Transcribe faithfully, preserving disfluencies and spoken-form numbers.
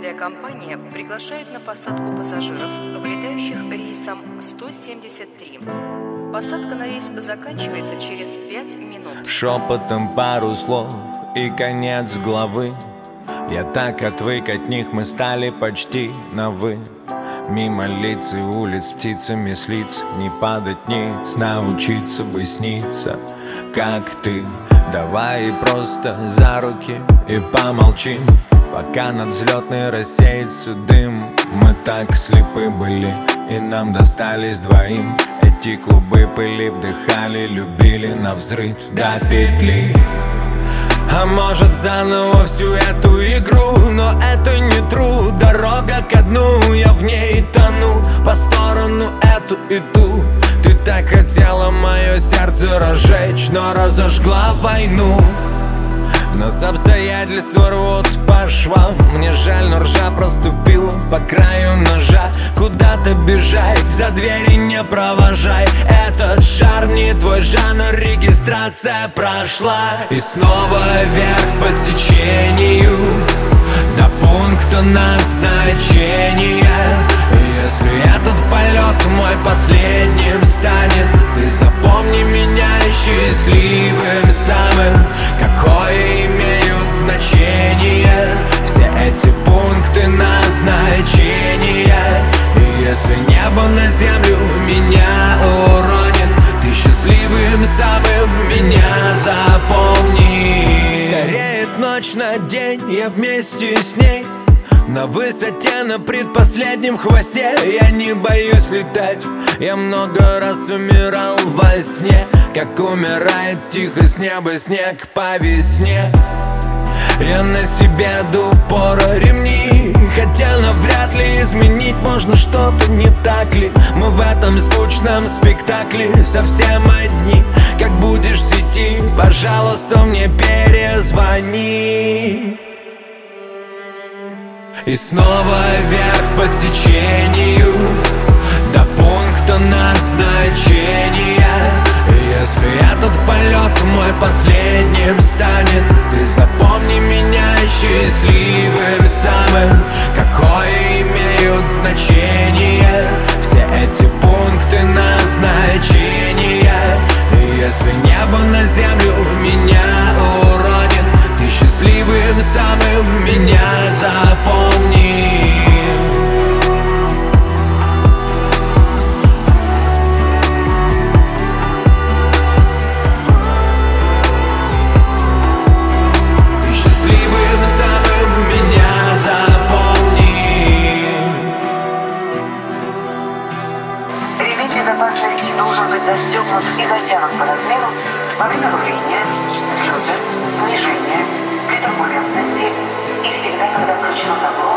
Авиакомпания приглашает на посадку пассажиров, вылетающих рейсом сто семьдесят три. Посадка на рейс заканчивается через пять минут. Шепотом пару слов и конец главы. Я так отвык от них, мы стали почти на «вы». Мимо лиц и улиц птицами с лиц не падать ниц, научиться бы сниться, как ты. Давай просто за руки и помолчим, пока над взлетной рассеется дым. Мы так слепы были, и нам достались двоим. Эти клубы пыли вдыхали, любили навзрыд до петли. А может заново всю эту игру, но это не true. Дорога ко дну, я в ней тону, по сторону эту и ту. Ты так хотела мое сердце разжечь, но разожгла войну. Нас обстоятельства рвут по швам. Мне жаль, но ржа проступила по краю ножа. Куда-то бежать, за двери не провожай. Этот шар не твой жанр, регистрация прошла. И снова вверх по течению, до пункта назначения. Если этот полет мой последним станет, ты запомни меня счастливым самым, какое имеют значение все эти пункты назначения. И если небо на землю меня уронит, ты счастливым самым меня запомни. Стареет ночь на день, я вместе с ней на высоте, на предпоследнем хвосте. Я не боюсь летать, я много раз умирал во сне, как умирает тихо с неба снег по весне. Я на себе до упора ремни, хотя навряд ли изменить можно что-то, не так ли? Мы в этом скучном спектакле совсем одни. Как будешь в сети, пожалуйста, мне перезвони. И снова вверх по течению, до пункта назначения. Если этот полет мой последним станет, ты запомни меня счастливым самым, какое имеют значение все эти пункты назначения. И если небо на землю меня уронит, ты счастливым самым меня запомни. Безопасности должен быть застегнут и затянут по размеру во время руления, взлета, снижения, при турбулентности и всегда, когда включен на